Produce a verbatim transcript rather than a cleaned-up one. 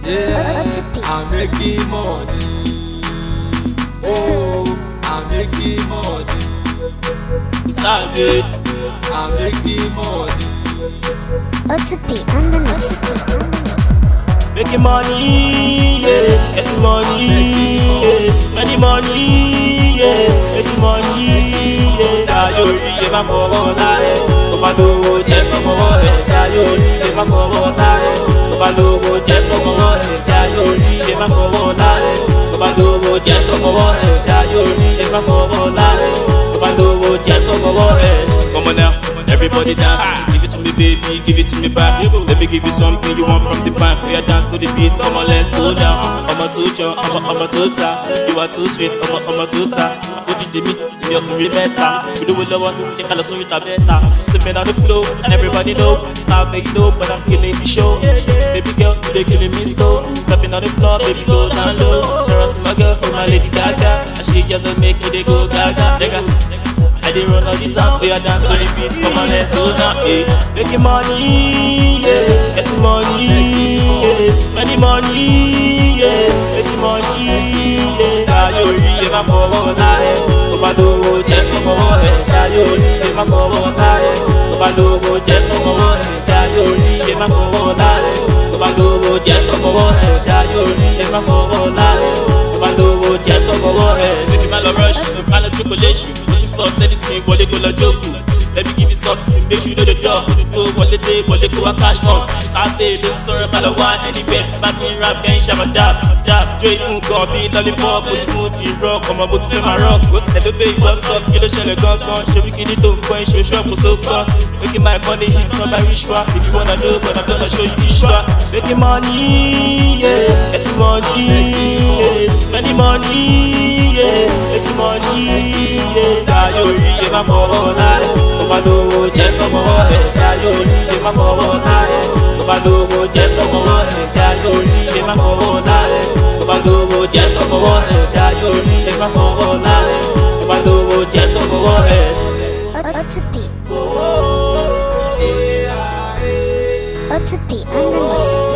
Yeah, I'm making money. Oh, I'm making money. Savage, I'm making money. O T P on the mix. Making money, yeah, getting money, yeah, many money, yeah, making money, yeah. Ṣayori ye ma fọwọ́ láre, tó bá lówó jẹ́ tọmọwọ́ ẹ̀. Ṣayori ye ma fọwọ́ láre, tó bá lówó jẹ́ tọmọwọ́ ẹ̀. Ṣayori ye ma fọwọ́ láre, tó bá lówó jẹ́ tọmọwọ́ ẹ̀. Ṣayori ye ma fọwọ́ láre, tó bá lówó jẹ́ tọmọwọ́ ẹ̀. Come on now, everybody dance. Give it to me, baby, give it to me back. Let me give you something you want from the fan. We are dance to the beat. Come on, let's go down. I'm a tutor, I'm a, I'm a tutor. You are too sweet, I'm a, I'm a tutor. What you did me, you're really better. We do it lower, take a lesson with a better. Sipping on the flow, and everybody know. It's not big dope, but I'm killing the show. Baby girl, you're killing me slow. Stepping on the floor, baby, go down low. Shout out to my girl, for my Lady Gaga. And she just make me they go gaga. I dey run all the time, we are dance to the beat. Come on, let's go now, eh. Making money, yeah, getting money, yeah, many money, yeah, making money, yeah. Ṣayori ye ma fọwọ́ láre, tó bá lówó jẹ́ tọmọwọ́ ẹ̀. Ṣayori ye ma fọwọ́ láre, tó bá lówó jẹ́ tọmọwọ́ ẹ̀. Ṣayori ye ma fọwọ́ láre, tó bá lówó jẹ́ tọmọwọ́ ẹ̀. Ṣayori ye ma fọwọ́ láre, tó bá lówó jẹ́ tọmọwọ́ ẹ̀. Make my love rush, my love chocolate. Plus anything, wọlé kó lọ jókòó. Let me give you something, make you know the door. Mo ti kó wọlé dé, wọlé kó wá cash on. Sáté ló ń sọ̀rọ̀ bá lọ wá ẹni bẹ́ẹ̀ tí bá fi ń rap kẹ́hìn ṣàmà dab dab. Jó inú gan bí lollipop, mo ti mú kí n rock, ọmọ mo ti fẹ́ máa rock. Ó sì tẹ̀lé pé what's up, kí ló ṣẹlẹ̀ gangan. Ṣé wíkíní tó ń kọ́ ẹ̀ ṣe oṣù ọ̀pọ̀ sókọ́. Making my money hits not by ritual. If you wanna know, but I'm gonna show you visual. Making money, yeah, getting money, yeah, many money, yeah, making money, yeah. Ṣayori ye ma fọwọ́ láre, tó bá lówó jẹ́ tọmọwọ́ ẹ̀. Ṣayori ye ma fọwọ́ láre, tó bá lówó jẹ́ tọmọwọ́ ẹ̀. Ṣayori ye ma fọwọ́ láre, tó bá lówó jẹ́ tọmọwọ́ ẹ̀. Ṣayori ye ma fọwọ́ láre, tó bá lówó jẹ́ tọmọwọ́ ẹ̀. O T P. O T P on the mix.